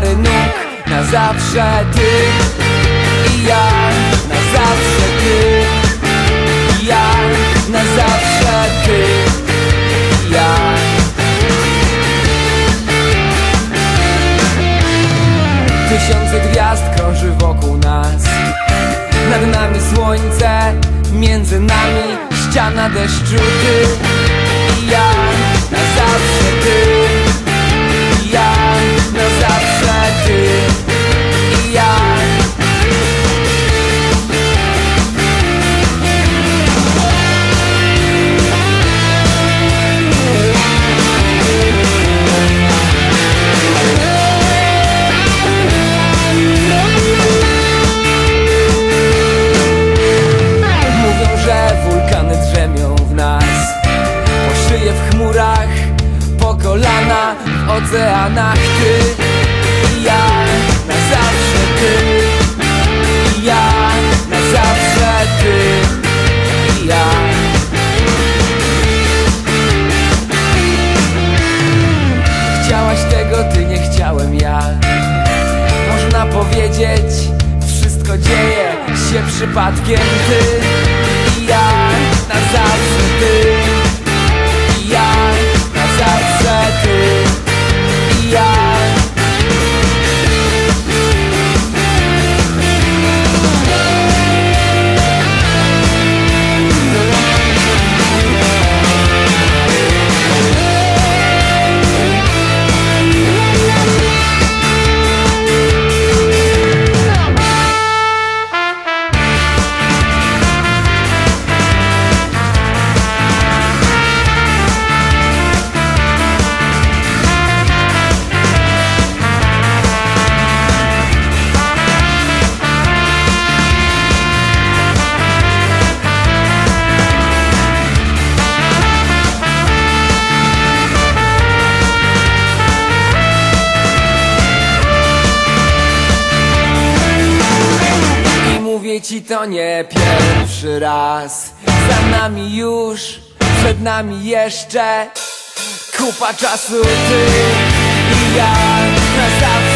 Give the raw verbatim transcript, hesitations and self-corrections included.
parę nóg. Na zawsze ty i ja, na zawsze ty i ja, na zawsze ty i ja. Tysiące gwiazd krąży wokół nas, nad nami słońce, między nami ściana deszczu. Ty i ja, na zawsze ty i ja, na zawsze ty i ja. W chmurach, po kolana w oceanach. Ty i ja, na zawsze ty i ja, na zawsze ty i ja. Chciałaś tego, ty, nie chciałem ja. Można powiedzieć, wszystko dzieje się przypadkiem. Ty i ja, na zawsze ty i ja, na zawsze ty i ja. Mówię ci, to nie pierwszy raz. Za nami już, przed nami jeszcze kupa czasu. Ty i ja, na zawsze.